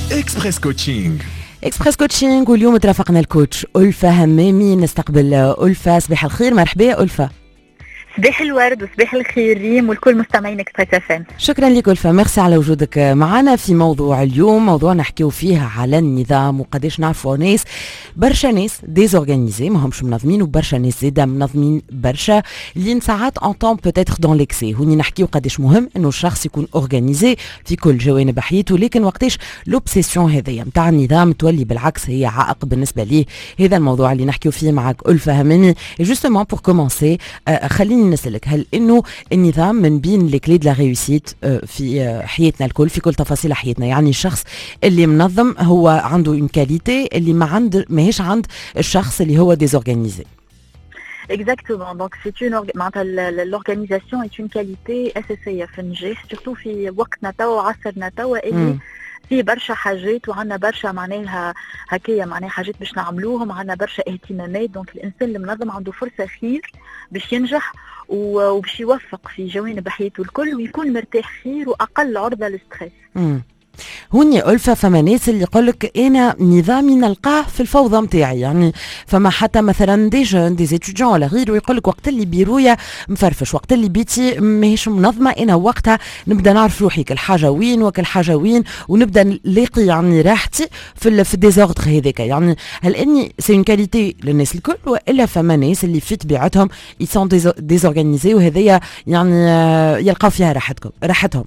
إكسبريس كوتشينج. إكسبريس كوتشينج، واليوم ترافقنا الكوتش ألفة همامي. نستقبل ألفة. صباح الخير، مرحبا يا ألفة. صباح الورد وصباح الخير ريم والكل مستمعين إكسبريس FM. شكرا لك ألفة، ميرسي على وجودك معنا في موضوع اليوم. موضوع نحكيو فيه على النظام وقداش نعرفوا ناس، برشا ناس ديزورغانيزي ماهمش منظمين، وبرشا ناس زاده منظمين برشا اللي ساعات انطون بوتيتر دون ليكسي. هوني نحكيو قداش مهم انه الشخص يكون اورغانيزي في كل جوانب حياته، لكن وقتاش لوبسيسيون هذيا نتاع النظام تولي بالعكس هي عائق بالنسبه ليه. هذا الموضوع اللي نحكيو فيه معك ألفة همامي. جوستومون بور كومونسي خليني نسألك، هل انه النظام من بين لي كلي دو لا ريوسيت في حياتنا الكل، في كل تفاصيل حياتنا؟ يعني الشخص اللي منظم هو عنده اون كاليتي اللي ماهيش عند الشخص اللي هو ديزورغانيزي. Exactement. Donc c'est l'organisation est une qualité أساسية في النجاح، surtout في وقتنا توا وعصرنا توا اللي في برشا حاجات وعندنا برشا معناها هكايا معناها حاجات باش نعملوهم، عندنا برشا اهتمامات. دونك الانسان المنظم عنده فرصه خير باش ينجح وباش يوفق في جوانب حياته الكل ويكون مرتاح خير واقل عرضه للستريس. هوني ألفة فما ناس اللي يقولك انا نظامي نلقاه في الفوضى متاعي. يعني فما حتى مثلا دي جون دي ستوديون ولا غيره يقولك وقت اللي بيرويا مفرفش، وقت اللي بيتي ماهيش منظمه، انا وقتها نبدا نعرف روحي كل حاجه وين وكل حاجه وين، ونبدا نلاقي يعني راحتي في الديزوردر هذاك. يعني هل اني سي اون كاليتي للناس الكل، والا فما ناس اللي في طبيعتهم يسون ديزورغانيزي وهذيا يعني يلقاو فيها راحتهم؟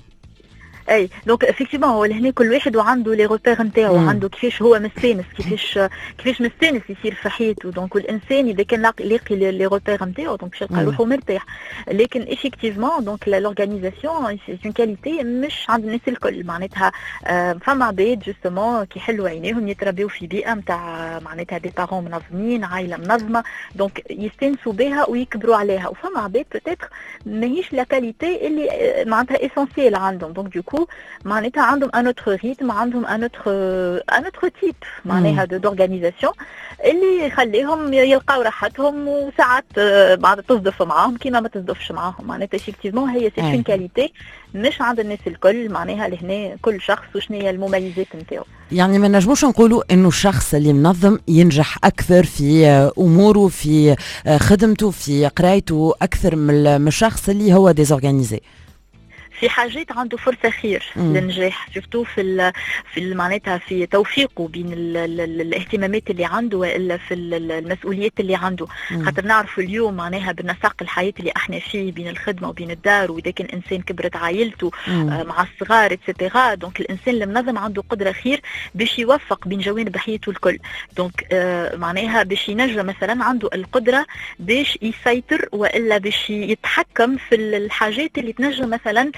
اي دونك افكتيفمون هو لهنا كل واحد وعنده لي روبير نتاعو، عنده كيفاش هو مستانس، كيفاش مستانس يصير في حياته. دونك الانسان اذا كان لاقي لي روبير نتاعو دونك باش يلقى روحه مرتاح. لكن افكتيفمون دونك لورغانيزاسيون سي اون كاليتي مش عند الناس الكل. معناتها فما عباد جوستومون كيحلوا عينيهم يتربيو في بيئه نتاع معناتها دي بارون منظمين، عائله منظمه، دونك يستانسوا بها ويكبروا عليها. وفما عباد بوتيتر ماهيش لا كاليتي اللي معناتها اسونسيال عندهم، دونك دوكو معناتها عندهم ان اوتر ريتم، عندهم ان اوتر تيب معناها دورغانيزاسيون اللي يخليهم يلقاو راحتهم. وساعات بعد تصدف معاهم كيما ما تصدفش معاهم. معناتها افكتيفمون هي سي اون كاليتي مش عند الناس الكل. معناها لهنا كل شخص وشنو هي المميزات نتاعو. يعني ما نجموش نقولوا انه الشخص اللي منظم ينجح اكثر في اموره، في خدمته، في قرايته اكثر من الشخص اللي هو ديزورغانيزي. في حاجات عنده فرصة خير للنجاح، شفتوه في معناتها في توفيقه بين الاهتمامات اللي عنده والا في المسؤوليات اللي عنده. خاطر نعرف اليوم معناها بالنسق الحياة اللي احنا فيه بين الخدمة وبين الدار، واذا كان انسان كبرت عائلته مع الصغار اتسيتيرا، دونك الانسان المنظم عنده قدرة خير باش يوفق بين جوانب حياته الكل. دونك معناها باش ينجم مثلا عنده القدرة باش يسيطر والا باش يتحكم في الحاجات اللي تنجم مثلا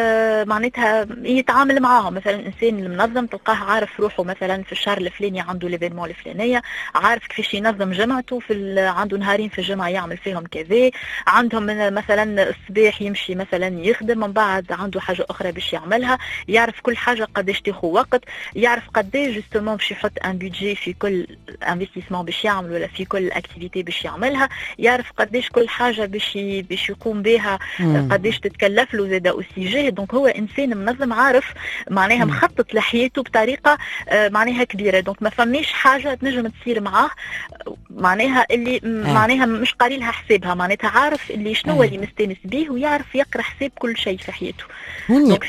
معناتها يتعامل معاهم. مثلا الانسان المنظم تلقاه عارف روحه مثلا في الشهر الفلاني عنده ليفينمون الفلانيه، عارف كيفاش ينظم جمعته عنده نهارين في الجمعه يعمل فيهم كذا، عندهم مثلا الصباح يمشي مثلا يخدم، من بعد عنده حاجه اخرى باش يعملها، يعرف كل حاجه قداش تاخذ وقت، يعرف قداش جوستومون باش يحط ان بودجي في كل انفستيسمون باش يعمل ولا في كل اكتيفيتي باش يعملها، يعرف قداش كل حاجه باش يقوم بها قداش تتكلف له زاده اوسي جاهد. دونك هو انسان منظم عارف معناها مخطط لحياته بطريقه معناها كبيره. دونك ما فماش حاجه تنجم تصير معاه معناها اللي معناها مش قاري لها حسابها. معناتها عارف اللي شنو هو اللي مستانس به ويعرف يقرا حساب كل شيء في حياته. دونك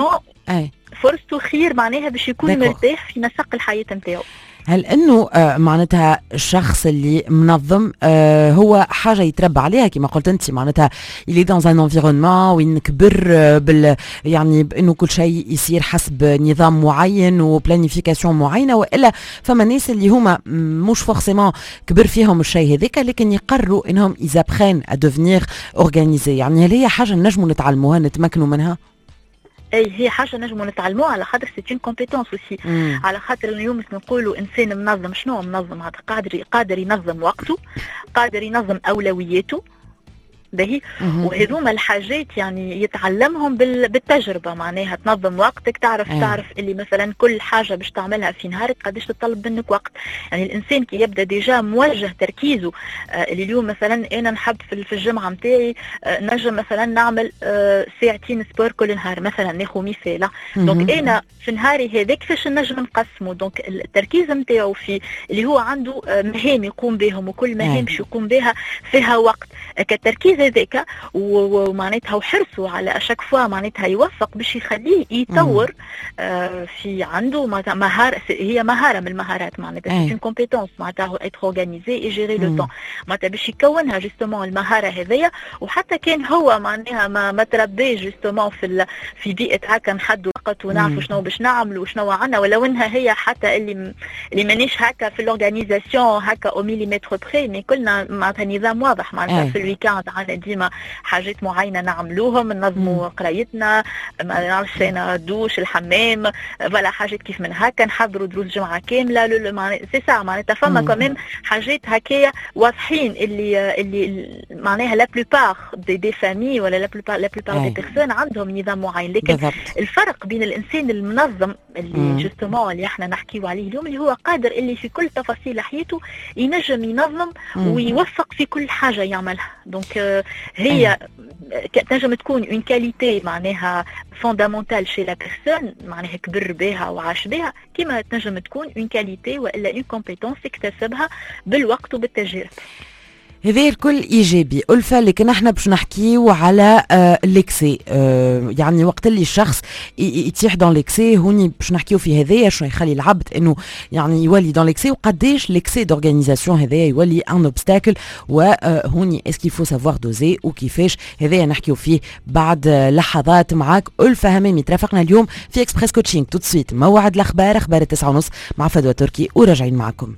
فرصته خير معناها باش يكون مرتاح في نسق الحياه نتاعو. هل انه معناتها الشخص اللي منظم هو حاجه يتربى عليها كما قلت انت، معناتها اللي دون ان انفيرونمون وين كبر يعني بانه كل شيء يصير حسب نظام معين وبلانيفيكاسيون معينه، والا فما ناس اللي هما مش فورسيمون كبر فيهم الشيء هذاك لكن يقرروا انهم يزابخين ا دوفنيغ اورغانيزي. يعني هل هي حاجه نجموا نتعلموها نتمكنوا منها؟ اي هي حاجه نجموا نتعلموها على خاطر سي اون كومبيتونس اوسي. على خاطر اليوم نقولوا انسان منظم شنو منظم؟ هذا قادر ينظم وقته، قادر ينظم اولوياته، باهي. وهذوما الحاجات يعني يتعلمهم بالتجربه، معناها تنظم وقتك، تعرف اللي مثلا كل حاجه باش تعملها في نهارك قداش تطلب منك وقت. يعني الانسان كي يبدا ديجا موجه تركيزه، اللي اليوم مثلا انا نحب في الجمعه نتاعي نجم مثلا نعمل ساعتين سبور كل نهار مثلا، ناخذ مثال. دونك انا في نهاري هذاك كيفاش نجم نقسمه. دونك التركيز نتاعو في اللي هو عنده مهام يقوم بهم، وكل مهام باش يقوم بها فيها وقت. كالتركيز هذاك ومعناتها وحرصه على اشاك فوا معناتها يوفق باش يخليه يطور في عنده مهاره، هي مهاره من المهارات معناتها سي اون كومبيتونس معناتها اتر اورغانيزي اي جيري لو طون، معناتها باش يكونها جوستومون المهاره هذيا. وحتى كان هو معناها ما تربيش جوستومون في بيئه هكا نحدوا وقت ونعرفوا شنو باش نعملوا وشنو عندنا، ولو انها هي حتى اللي مانيش هكا في الاورغانيزاسيون هكا او ميليمتر بري، مي كلنا معناتها نظام واضح. معناتها في الويكاند عندنا ديما حاجات معينه نعملوهم، ننظموا قرايتنا، ما نعرفش انا دوش الحمام، فوالا حاجات كيف من هكا، نحضروا دروس جمعه كامله. سي سا معناتها فما كمان حاجات هكايا واضحين اللي معناها لا بلوبار دي فامي ولا لا بلوبار دي بيرسون عندهم نظام معين. لكن بالضبط. الفرق بين الانسان المنظم اللي جوستومون اللي احنا نحكيو عليه اليوم، اللي هو قادر اللي في كل تفاصيل حياته ينجم ينظم ويوفق في كل حاجه يعملها. دونك هي تنجم تكون اون كاليتي معناها فوندامونتال شي لا بيرسون، معناها كبر بها وعاش بها، كما تنجم تكون اون كاليتي والا اون كومبيتونس اكتسبها بالوقت وبالتجارب. هذا الكل ايجابي. ألفة، لكن احنا باش نحكيو على ليكسي، يعني وقت اللي الشخص يتيح دون ليكسي، هوني باش نحكيو في هذايا شنو يخلي العبد انه يعني يولي دون ليكسي، وقداش ليكسي دورغانيزاسيون هذايا يولي ان اوبستاكل، وهوني اسكي فو سافوار دوزي وكيفاش. هذايا نحكيو فيه بعد لحظات معاك ألفة همامي. ترافقنا اليوم في اكسبريس كوتشينغ. تو سويت موعد الاخبار، اخبار 9:30 مع فدوى تركي، وراجعين معكم.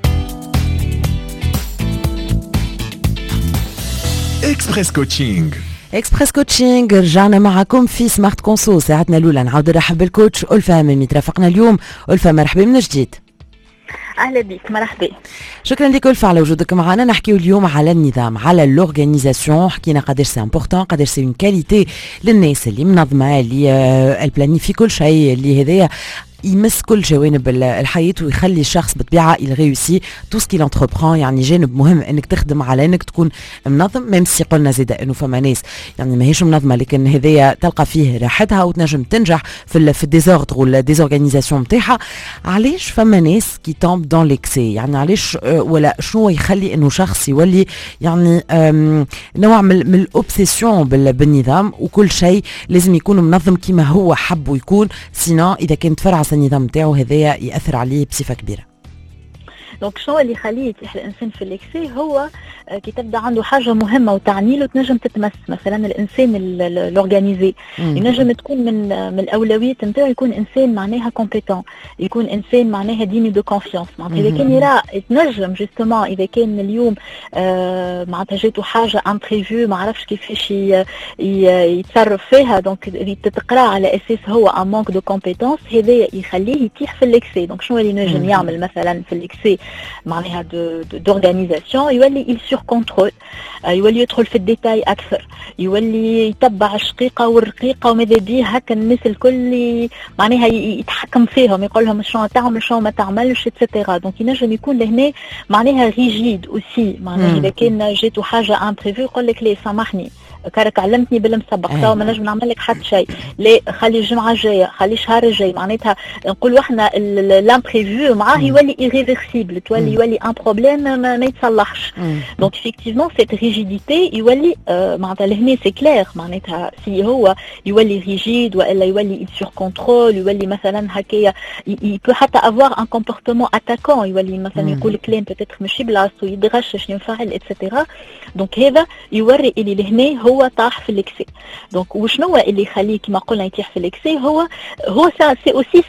اكسبريس كوتشينغ. اكسبريس كوتشينغ رجعنا معكم في سمارت كونسو ساعتنا الاولى. نعاود نرحب بالكوتش ألفة همامي. ترافقنا اليوم. ألفة مرحبا من جديد. اهلا بك، مرحبا. شكرا لك ألفة على وجودك معنا. نحكيو اليوم على النظام، على لورغانيزاسيون. حكينا قداش سي امبورطون، قداش سي اون كاليتي للناس اللي منظمه، اللي البلانيفي كل شيء، اللي هذايا يمس كل جوانب الحياة ويخلي الشخص بالطبيعة يغيوسي تو سكيل انتربرون. يعني جانب مهم انك تخدم على انك تكون منظم، ميم سي قلنا زيدا انه فما ناس يعني ماهيش منظمة، لكن هذايا تلقى فيه راحتها وتنجم تنجح في الديزوردر والديزورغانيزاسيون نتاعها. علاش فما ناس كي تومب دون ليكسي؟ يعني علاش ولا شنو يخلي انه شخص يولي يعني نوع من الاوبسيسيون بالنظام، وكل شيء لازم يكون منظم كما هو حب يكون، سينو اذا كانت فرع النظام نتاعو هذايا ياثر عليه بصفه كبيره. دونك شنو اللي يخليه يتيح الانسان في الاكسي؟ هو كي تبدا عنده حاجه مهمه وتعني له تنجم تتمس. مثلا الانسان الاورغانيزي ينجم تكون من الاولويات نتاعو يكون انسان معناها كومبيتون، يكون انسان معناها ديني دو كونفيونس. معناتها اذا كان يرى تنجم جوستومون اذا كان اليوم معناتها جاتو حاجه امبريفو ما عرفش كيفاش يتصرف فيها، دونك تتقرا على اساس هو ان مانك دو كومبيتونس، هذا يخليه يتيح في الاكسي. دونك شنو اللي نجم يعمل مثلا في الاكسي معناها دورغانيزاسيون؟ يولي سور كونترول، يولي يدخل في الديتاي اكثر، يولي يتبع الشقيقه والرقيقه وماذا بيه هكا الناس الكل معناها يتحكم فيهم، يقول لهم شنو تعمل شنو ما تعملش اتسيتيرا. دونك ينجم يكون لهنا معناها ريجيد اوسي، معناها اذا كان جاتو حاجه امبريفو يقول لك ليه سامحني كارك علمتني بالمسبق تو ما نجم نعمل لك حتى شيء، لا خلي الجمعه الجايه، خلي الشهر الجاي. معناتها نقولوا احنا لامبريفو معاه يولي ايريفيرسيبل، يولي ان بروبليم ما يتصلحش. دونك effectivement cette rigidité يولي معناتها لهنا سي كلير، معناتها سي هو يولي ريجيد والا يولي سور كونترول، يولي مثلا هكايا يبو حتى افوار ان كومبورتمون اتاكون، يولي مثلا يقول كلام بتاتر ماشي بلاصتو، يتغشش ينفعل اتسيتيرا. دونك هذا يوري اللي لهنا هو طاح في الاكسي. دونك وشنو هو اللي يخليه كما قلنا يطيح في الاكسي؟ هو سي اوسي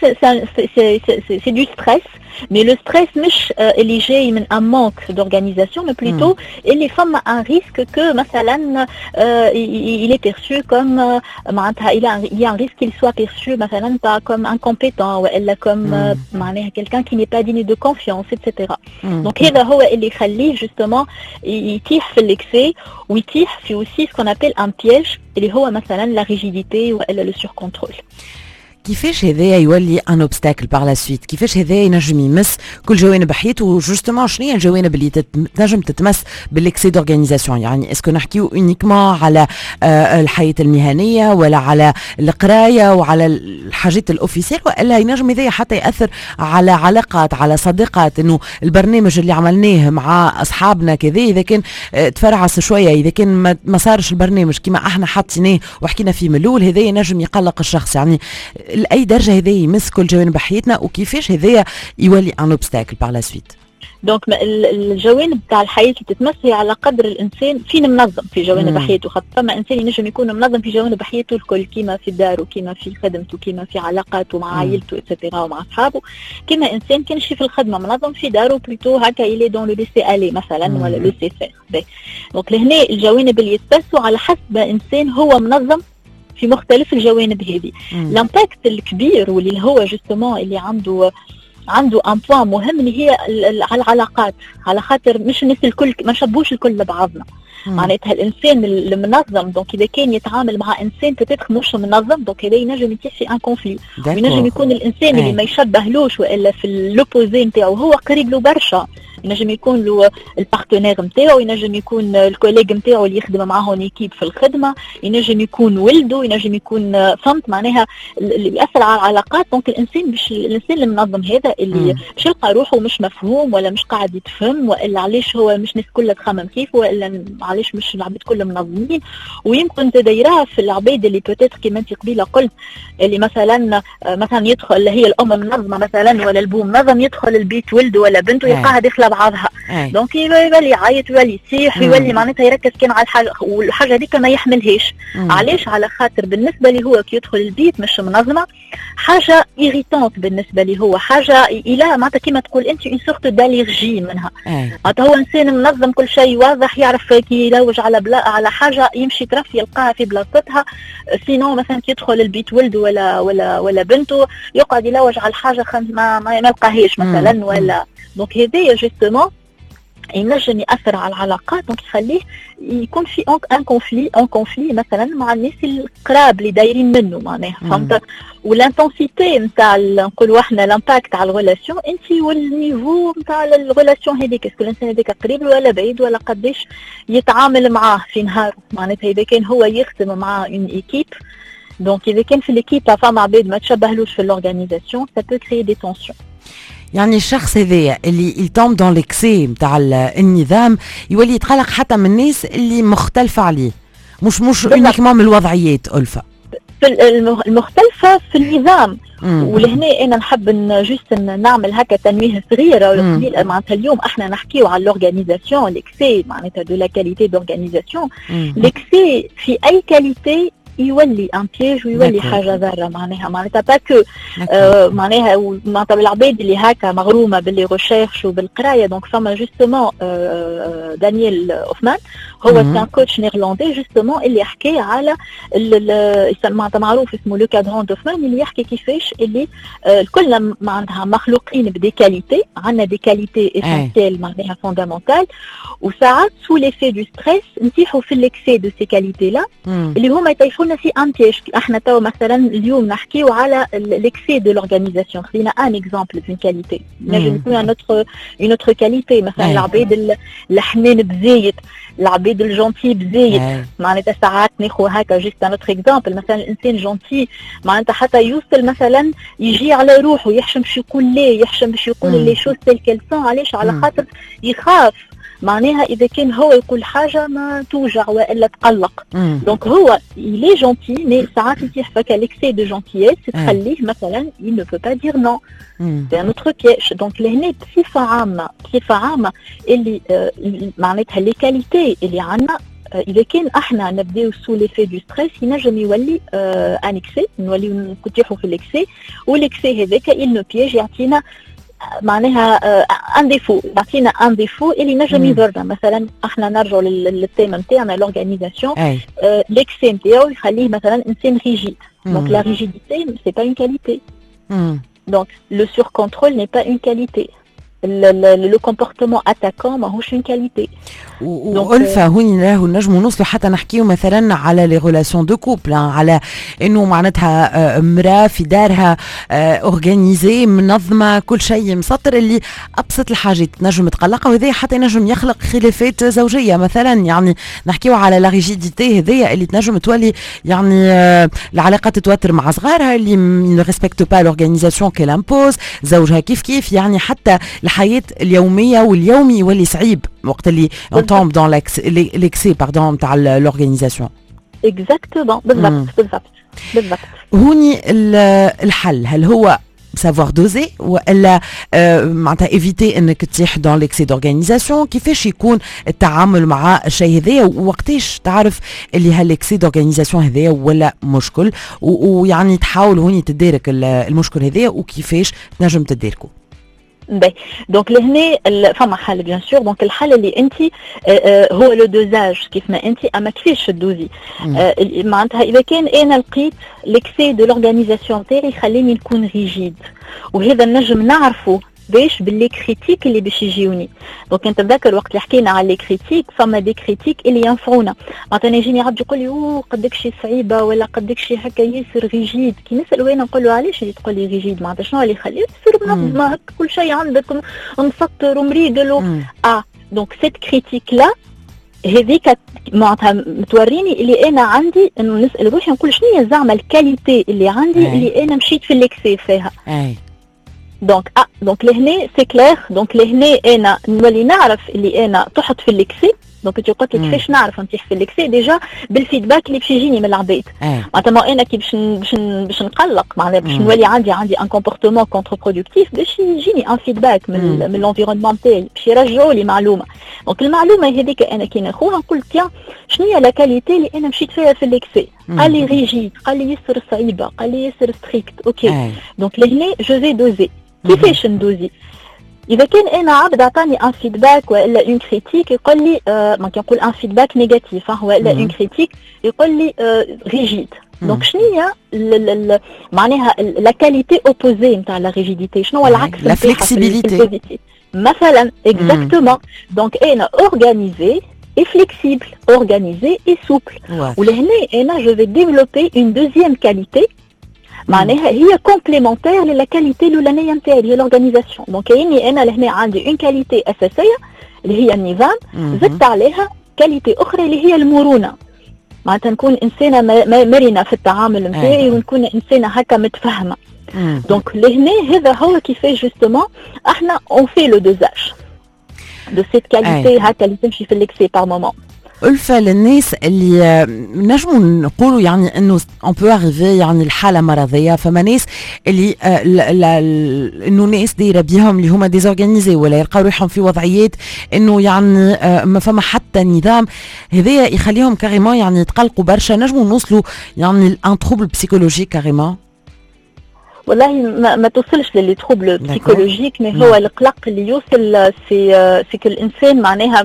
سي دو ستريس، مي لو ستريس مش اللي جاي من ان مانك دورغانيزاسيون، مي بلوتو اللي فما ان ريسك كو مثلا il est perçu comme معناتها il y a un risque qu'il soit perçu مثلا pas comme incompétent والا comme معناها quelqu'un qui n'est pas digne de confiance etc. دونك هذا هو اللي يخليه justement يتيح في الاكسي. ويتيح في aussi ce qu'on appelle un piège اللي هو مثلا la rigidité ولا le surcontrôle. كيفاش هذايا يولي ان اوبستاكل بار لا سويت؟ كيفاش هذايا ينجم يمس كل جوانب حياته؟ جوستومون شنو هي الجوانب اللي تنجم تتمس بالاكسي دورغانيزاسيون؟ يعني اسكو نحكيو اونيكمون على الحياه المهنيه ولا على القرايه وعلى الحاجات الاوفيسيال، والا ينجم هذايا حتى ياثر على علاقات، على صداقات؟ انه البرنامج اللي عملناه مع اصحابنا كذا اذا كان تفرعس شويه، اذا كان ما صارش البرنامج كما احنا حاطيناه وحكينا فيه من الاول، هذايا ينجم يقلق الشخص. يعني لأي درجة هذا يمس كل جوانب حياتنا، وكيفاش هذايا يولي ان اوبستاكل بار لا سويت؟ دونك الجوانب تاع الحياه اللي تتمس هي على قدر الانسان فين منظم في جوانب حياته، خاطر فما انسان ينجم يكون منظم في جوانب حياته الكل، كيما في داره، كيما في خدمته، كيما في علاقاته مع عائلته اتسيتيرا ومع اصحابه. كيما انسان كان شي في الخدمه منظم في داره بلوتو هكا يلي دون لو ليسي الي مثلا ولا لو سي فير. دونك لهنا الجوانب اللي يتبسوا على حسب انسان هو منظم في مختلف الجوانب هذه. الامباكت الكبير واللي هو جوستومون اللي عنده ان بوان مهم اللي هي على العلاقات، على خاطر مش الناس الكل ما شبوش الكل لبعضنا. معناتها الانسان المنظم دونك اذا كان يتعامل مع انسان بتاتخ مش منظم، دونك هذا ينجم يتيح في ان كونفلي. وينجم يكون الانسان اللي ما يشبهلوش والا في اللوبوزي نتاعو هو قريب له برشا، ينجم يكون له البارتنير نتاعو، ينجم يكون الكوليج نتاعو اللي يخدم معاه ايكيب في الخدمه، ينجم يكون ولده، ينجم يكون فهمت معناها اللي بيأثر على العلاقات. دونك الانسان المنظم هذا اللي مش يلقى روحه مش مفهوم ولا مش قاعد يتفهم، والا علاش هو مش الناس كلها تخمم كيف، والا علاش مش العباد كلهم منظمين. ويمكن تدايرها في العباد اللي بوتيتر كيما انت قبيله قلت اللي مثلا يدخل هي الام منظمه مثلا ولا البو منظم، يدخل البيت ولده ولا بنته يلقاها داخله بعضها، دونك يولي يعيط ويولي يصيح ويولي معناتها يركز كان على الحاجه، والحاجه هذيك ما يحملهاش. علاش؟ على خاطر بالنسبه لي هو كي يدخل البيت مش منظمه حاجه ايريتونت بالنسبه لي، هو حاجه الى معناتها كيما تقول انت اون سورت داليرجي منها. معناتها هو انسان منظم كل شيء واضح، يعرف كي يلوج على حاجه يمشي ترف يلقاها في بلاصتها. سينو مثلا كي يدخل البيت ولده ولا بنته يقعد يلوج على الحاجه ما يلقاهاش مثلا ولا. دونك هذايا جوستومون ينجم يأثر على العلاقات، دونك يخليه يكون في ان كونفلي مثلا مع الناس القراب اللي دايرين منه معناها فهمت. والانتنسيتي نتاع نقولوا احنا الامباكت على الريلاسيون انت والنيفو نتاع الريلاسيون هذيك، اسكو الانسان هذاك قريب ولا بعيد ولا قداش يتعامل معاه في نهاره. معناتها اذا كان هو يخدم مع اون ايكيب، دونك اذا كان في الايكيب فما عباد ما تشبهلوش في الاورغانيزاسيون سا بو كريي دي تونسيون. يعني الشخص هذايا اللي يتوم دون ليكسي نتاع النظام يولي يتقلق حتى من الناس اللي مختلفه عليه، مش اونيكمون من الوضعيات ألفة المختلفه في النظام. ولهنا انا نحب جوست نعمل هكا تنويه صغيره. معناتها اليوم احنا نحكيو على الاورغانيزاسيون ليكسي معناتها دو لا كاليتي دورغانيزاسيون. ليكسي في اي كاليتي يولي ان بيج ويولي حاجه ضاره معناتها باكو معناتها العباد اللي هكا مغرومه باللي ريشيرش وبالقرايه. دونك فما جوستومون دانييل اوفمان هو كان كوتش نيرلاندي جوستومون اللي يحكي على معناتها معروف اسمه لو كادرون دوفمان، اللي يحكي كيفاش اللي الكل معناتها مخلوقين بدي كاليتي، عندنا دي كاليتي اسينسيال معناتها فوندامونتال، وساعات سو ليفي دو ستريس نتيحوا في الاكسي دو سي كاليتي لا اللي هما يطيحونا في ان بيج. احنا تو مثلا اليوم نحكيو على الاكسي دو لورغانيزاسيون، خلينا ان اكزامبل دون كاليتي نجم يكون اون اوتر كاليتي مثلا العباد الحنان بزايد، العباد الجونتي بزايد معناتها ساعات ناخذ هكا جيست ان اوتر اكزامبل. مثلا الانسان جونتي معناتها حتى يوصل مثلا يجي على روحه يحشم باش يقول لا، يحشم باش يقول لي شوز تيل كيل سون. علاش؟ على خاطر يخاف معناها اذا كان هو يقول حاجه ما توجع والا تقلق. دونك هو لي جونتي مي ساعات يتيح فكا ليكسي دو جونتييس تخليه مثلا il ne peut pas dire non. c'est un autre piège. دونك لهنا بصفه عامه اللي معناتها لي كاليتي اللي عندنا اذا كان احنا نبداو سو ليفي دو ستريس ينجم يولي ان اكسي، نوليو نكتيحوا في الاكسي، والاكسي هذاك il ne piège يعطينا معناها ان ديفو، يعطينا ان ديفو اللي نجم يضرنا. مثلا احنا نرجعوا للتيم نتاعنا لورغانيزاسيون، ليكسي نتاعو يخليه مثلا انسان ريجيد. دونك لا ريجيديتي سي با اون كاليتي، دونك لو سور كونترول ني با اون كاليتي. لو كومبورتمون اتاكون ماهوش اون كاليتي. وألفا هوني راهو نجمو نوصلوا حتى نحكيو مثلا على لي ريلاسيون دو كوبل، على انه معناتها مراه في دارها اورغانيزي منظمه كل شيء مسطر، اللي ابسط الحاجات تنجم تقلقها، وهذا حتى ينجم يخلق خلافات زوجيه مثلا. يعني نحكيو على لا ريجيديتي هذيا اللي تنجم تولي يعني العلاقه تتوتر مع صغارها، اللي ما ريسبكتو با لورغانيزاسيون كيل امبوز، زوجها كيف يعني حتى الحياه اليوميه واليومي يولي صعيب وقت اللي on tombe dans l'excès pardon تاع l'organisation. Exactement. بالضبط. هوني الحل هل هو savoir doser ولا معناتها éviter انك تطيح dans l'excès d'organisation؟ كيفاش يكون التعامل مع الشيء هذايا، ووقتاش تعرف اللي هالexcès d'organisation هذايا ولا مشكل، ويعني تحاول هوني تدارك المشكل هذايا وكيفاش تنجم تداركه؟ باهي دونك لهنا فما حل بيان سور. دونك الحل اللي انت هو لو دوزاج كيف ما انت اما كيفاش تدوزي. معناتها اذا كان انا لقيت ليكسي دو لورغانيزاسيون تاعي يخليني نكون ريجيد، وهذا النجم نعرفه باش باللي كريتيك اللي باش يجيوني. دونك انت تذكر وقت اللي حكينا على لي كريتيك، فما دي كريتيك اللي ينفعونا. معناتها يجيني عبد يقول لي قدك شي صعيبه ولا قدك شي هكا ياسر ريجيد، كي نسال وين نقول له علاش اللي تقول لي ريجيد، معناتها شنو اللي يخليك تصير منظمه هكا كل شيء عندك مسطر ومريقل دونك سيت كريتيك لا هذيك معناتها متوريني اللي انا عندي انه نسال روحي نقول شنو هي زعما الكاليتي اللي عندي اللي انا مشيت في الاكسي فيها. دونك لهنا سي كلير. دونك لهنا انا نولي نعرف اللي انا تحط في الاكسي. دونك انت قلت لي كيفاش نعرف نطيح في الاكسي؟ ديجا بالفيدباك اللي باش يجيني من العباد. معناتها انا كي باش نقلق، معناتها باش نولي عندي ان كومبورتمون كونتر برودكتيف، باش يجيني ان فيدباك من الانفيرونمون تاعي باش يرجعوا لي معلومه. دونك المعلومه هذيك انا كي ناخذها نقول تيان شنو هي لا كاليتي اللي انا مشيت فيها في الاكسي. قال لي ريجيد، قال لي يسر صعيبه، قال لي يسر ستريكت، اوكي. دونك لهنا جو في دوزي. كيفاش ندوزي؟ اذا كان انا عبد عطاني ان فيدباك ولا اون كريتيك يقول لي ما كنقول ان فيدباك نيجاتيف ولا اون كريتيك يقول لي ريجيد. دونك شنو هي معناها لا كاليتي اوبوزي نتاع لا ريجيديتي؟ شنو هو العكس؟ لا فليكسيبيليتي مثلا. اكزاكتومون. دونك انا اورغانيزي et flexible, organisé et souple. ولهنا انا جو في ديفلوبي اون دوزيام كاليتي معناها هي كومبليمونتير للا كاليتي الاولانيه نتاعي هي لورغانيزاسيون. دونك يعني انا لهنا عندي اون كاليتي اساسيه اللي هي النظام، زدت عليها كاليتي اخرى اللي هي المرونه. معناتها نكون انسانه مرنه في التعامل نتاعي ونكون انسانه هكا متفهمه. دونك لهنا هذا هو كيفاش جوستومون احنا اون في لو دوزاج دو سيت كاليتي هكا اللي تمشي في الاكسي بار مومون. ألفة للناس اللي نجموا نقولوا يعني انه on peut arriver يعني الحالة مرضية، فما ناس اللي انه ناس دايرة بيهم اللي هما ديزورغانيزي ولا يلقاو روحهم في وضعيات انه يعني ما فما حتى نظام، هذايا يخليهم كاريمون يعني يتقلقوا برشا. نجموا نوصلوا يعني ان تروبل بسيكولوجيك كاريمون؟ والله ما توصلش للي تروبل بسيكولوجيك، مي هو القلق اللي يوصل في كل الانسان معناها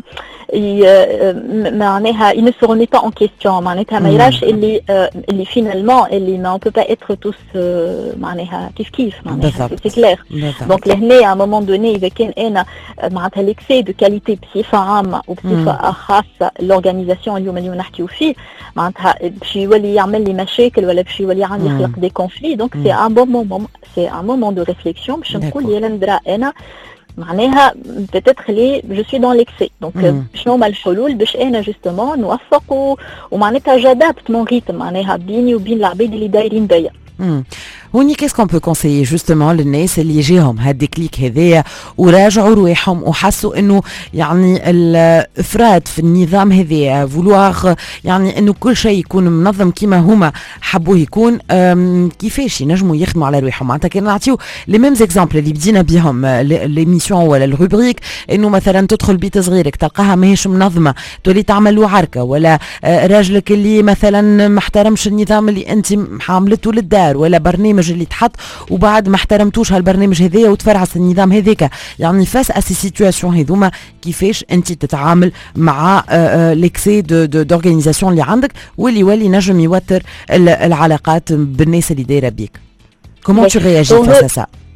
il ne se remet pas en question. معناتها ما يراش اللي finalement اللي ما on peut pas être tous معناها كيف معناها c'est clair. دونك لهنا à un moment donné اذا كان انا معناتها ليكسي دو كاليتي بصفه عامه وبصفه خاصه الاورغانيزاسيون اليوم اللي نحكيو فيه معناتها باش يولي يعمل لي مشاكل ولا باش يولي عندي يخلق دي كونفلي. دونك سي ان بون مومون، سي ان مومون دو ريفليكسيون باش نقول يا ندرا انا معناها peut-être لي جو سوي دون ليكسي. دونك شنو هما الحلول باش انا جوستومون نوفق ومعناتها جادابت مون ريتم معناها بيني وبين العباد اللي دايرين بيا. هوني كيسكو بو كونسيي جوستومون للناس اللي يجيهم هاد الكليك هذايا وراجعوا رواحهم وحسوا انه يعني الافراط في النظام هذايا فولواغ يعني انه كل شيء يكون منظم كيما هما حبوه يكون، كيفاش ينجموا يخدموا على رواحهم؟ معناتها كي نعطيو لي ميم زيكزامبل اللي بدينا بهم ليميسيون ولا الروبريك، انه مثلا تدخل بيت صغيرك تلقاها ماهيش منظمه تولي تعمل له عركه، ولا راجلك اللي مثلا ما احترمش النظام اللي انت حاملته للدار، ولا برنامج اللي تحط وبعد ما احترمتوش هالبرنامج هذايا وتفرعس النظام هذاك. يعني فاس اسي سيتواسيون هذوما كيفاش انت تتعامل مع ليكسي دورغانيزاسيون اللي عندك واللي يولي نجم يوتر العلاقات بالناس اللي دايره بيك؟ كومون تو رياجي فاس سا؟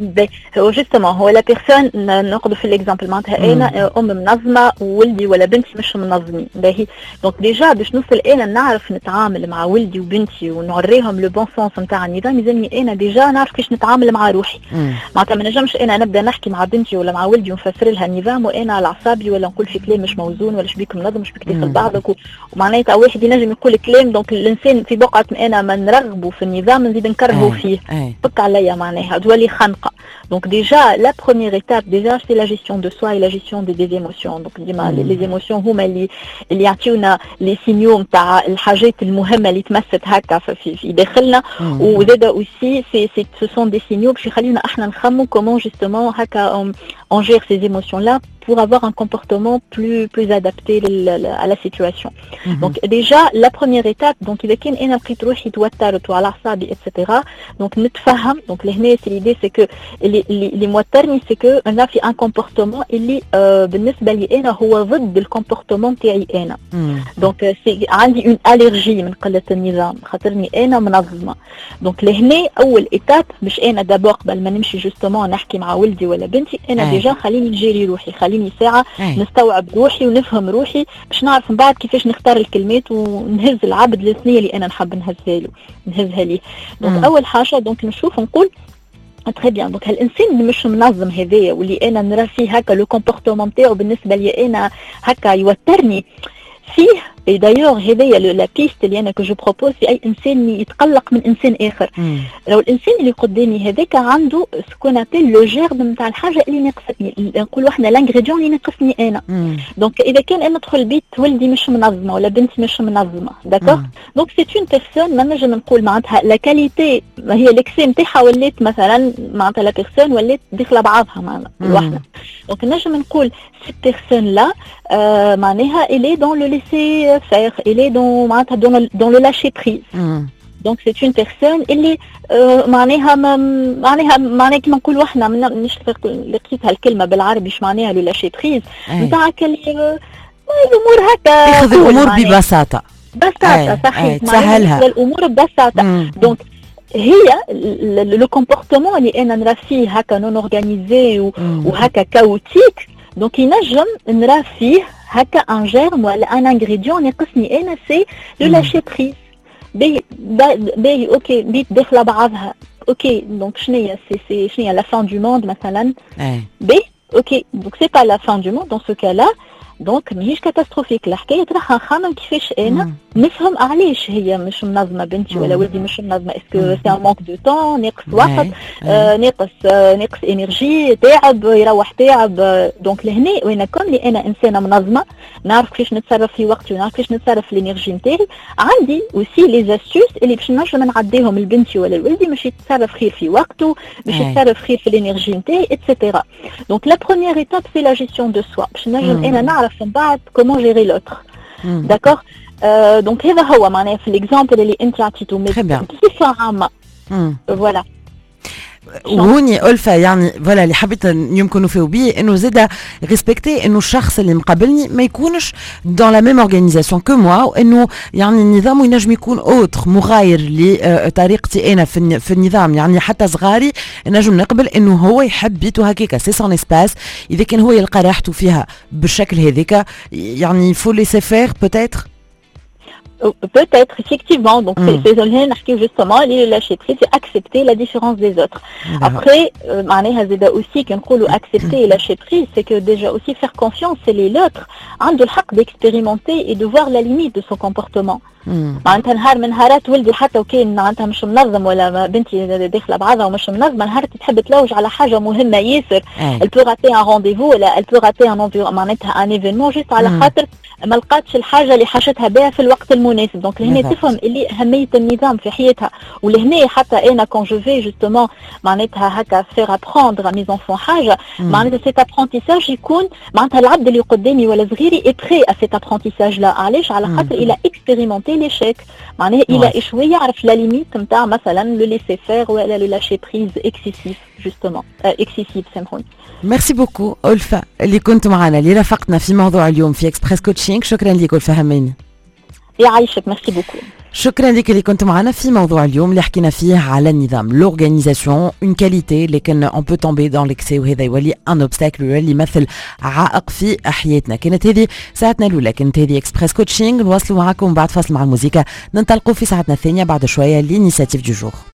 هو جوستومون هو لا بيرسون ناخذ في الاكزامبل معناتها انا منظمه وولدي ولا بنتي مش منظمين باهي دونك ديجا باش نوصل انا نعرف نتعامل مع ولدي وبنتي ونوريهم لو بون سونس نتاع النظام يلزمني انا ديجا نعرف كيفاش نتعامل مع روحي معناتها ما نجمش انا نبدا نحكي مع بنتي ولا مع ولدي ونفسر لها النظام وانا على اعصابي ولا نقول في كلام مش موزون ولا شبيك منظم شبيك داخل بعضك ومعناتها واحد ينجم يقول كلام دونك الانسان في بقعه انا ما نرغبه في النظام نزيد نكرهه فيه فك عليا معناها تولي خنقه دونك ديجا لا بروميير ايتاب ديجا سي لا جيستيون دو سوا اي لا جيستيون دي ايموسيون دونك ديما لي ايموسيون هما اللي يعطيونا لي سينيو نتاع الحاجات المهمه اللي تمست هكا في داخلنا وزاد اوسي سي سو سون دي سينيو باش يخليونا احنا نخمو كومون جوستومون هكا on gère ces émotions-là pour avoir un comportement plus adapté à la situation. Donc déjà, la première étape, donc إذا كان أنا لقيت روحي توترت وعلى أعصابي etc. donc نتفهم donc لهنا l'idée c'est que اللي موترني c'est que أنا في un comportement اللي بالنسبة لي أنا هو ضد الكومبورتمون تاعي أنا. donc c'est عندي une allergie من قلة النظام خاطرني أنا منظمة. donc لهنا أول étape باش أنا دابور قبل ما نمشي جوستومون نحكي مع ولدي ولا بنتي أنا ديجا خليني نجيري روحي خليني ساعة نستوعب روحي ونفهم روحي باش نعرف من بعد كيفاش نختار الكلمات ونهز العبد للثنية اللي أنا نحب نهزها ليه. دونك أول حاجة دونك نشوف نقول تري بيان دونك هالإنسان اللي مش منظم هذايا واللي أنا نرى فيه هكا لو كومبورتمون نتاعو بالنسبة لي أنا هكا يوترني فيه et d'ailleurs هذايا لا بيست اللي انا كو جو بروبوز في اي انسان يتقلق من انسان اخر لو الانسان اللي قدامي هذاك عنده سكون ابل لو جيرم نتاع الحاجه اللي ناقصتني نقولوا احنا لانغريديون اللي ناقصني انا دونك اذا كان انا ندخل البيت ولدي مش منظمه ولا بنتي مش منظمه داكوغ دونك سي اون بيرسون ما نجم نقول معناتها لا كاليتي هي ليكسي نتاعها ولات مثلا معناتها لا بيرسون ولات داخله بعضها معناتها لوحدها دونك نجم نقول سي بيرسون لا معناها الي دون لو ليسي faire il est dans le lâcher prise donc c'est une personne اللي معناها كيما نقولوا احنا مش لقيت هالكلمه بالعربي ايش معناها لو لاشي بريز نتاع الامور هكا ياخذ الامور ببساطه صحيح تسهلها الامور ببساطه دونك هي لو كومبورتمون اللي انا نرى فيه هكا نون اورغانيزي وهكا كاوتيك دونك ينجم نرى فيه هكا ان جيرم ولا ان انغريديون ينقصني انا سي لو لاشي بريز باهي اوكي بيت داخله بعضها اوكي دونك شنيا شنيا لا فان دو موند مثلا باهي اوكي دونك سي با لا فان دو موند دون سو كالا دونك ماهيش كاتاستروفيك الحكايه راح نخمم كيفاش انا نفهم علاش هي مش منظمه بنتي ولا ولدي مش منظمه اسكو سي ان مونك دو طون ناقص وقت ناقص انرجي تعب يروح تعب دونك لهنا وانا كون لي انا انسانه منظمه نعرف كيفاش نتصرف في وقتي ونعرف كيفاش نتصرف في الانرجي نتاعي عندي اوسي لي زاستوس اللي باش نجم نعديهم لبنتي ولا لولدي باش يتصرف خير في وقته باش يتصرف خير في الانرجي نتاعي اتسيتيرا دونك لا بروميير ايتاب سي لا جيستيون دو سوا باش نجم انا نعرف من بعد كومون جيري لوتر داكوغ دونك هذا هو معناها في الاكزامبل اللي انت عطيته بصفه عامه فوالا وهوني ألفة يعني فوالا اللي حبيت اليوم نكونوا فيه بيه انه زاد ريسبكتي انه الشخص اللي مقابلني ما يكونش دون لا ميم اورغانيزاسيون كو موا وانه يعني النظام ينجم يكون اوتر مغاير لطريقتي انا في النظام يعني حتى صغاري نجم نقبل انه هو يحب بيته هكاكا سي سون اسباس اذا كان هو يلقى راحته فيها بالشكل هذاك يعني فو ليسي فير بوتيتر peut-être effectivement donc c'est نحكي justement les lâcher prise c'est accepter la différence des autres après معناها زاد aussi كنقولوا accepter et lâcher prise c'est que déjà aussi faire confiance c'est l'autre عنده الحق d'expérimenter et de voir la limite de son comportement معناتها نهار من نهارات ولدي حتى وكان معناتها مش منظم ولا بنتي داخله بعضها ومش منظمه نهار تحب تلوج على حاجه مهمه ياسر elle peut rater un rendez-vous ولا elle peut rater un معناتها un événement juste على خاطر ما لقاتش الحاجه اللي حاجتها بها في الوقت المناسب دونك لهنا تفهم اللي اهميه النظام في حياتها ولهنا حتى انا كون جو في جوستومون معناتها هكا فير ابروندر ا ميز انفون حاجه معناتها سيت ابرونتيساج يكون معناتها العبد اللي قدامي ولا صغيري اي بري ا سيت ابرونتيساج لا علاش على خاطر الى اكسبيريمونتي ليشيك معناها الى شويه يعرف لا ليميت نتاع مثلا لو ليسي فير ولا لو لاشي بريز اكسيسيف جوستومون اكسيسيف سامحوني ميرسي بوكو ألفة اللي كنت معنا اللي رافقتنا في موضوع اليوم في اكسبريس كوتشينغ شكرا لك ألفة هميني يعيشك ميرسي بوكو شكرا لك اللي كنت معنا في موضوع اليوم اللي حكينا فيه على النظام لورغانيزاسيون اون كاليتي لكن اون بو تومبي دون ليكسي وهذا يولي ان اوبستاكل يولي يمثل عائق في حياتنا. كانت هذه ساعتنا الاولى، كانت هذه اكسبريس كوتشينغ. نواصلوا معكم بعد فاصل مع الموسيقى، ننطلقوا في ساعتنا الثانيه بعد شويه لينيسياتيف دو جور.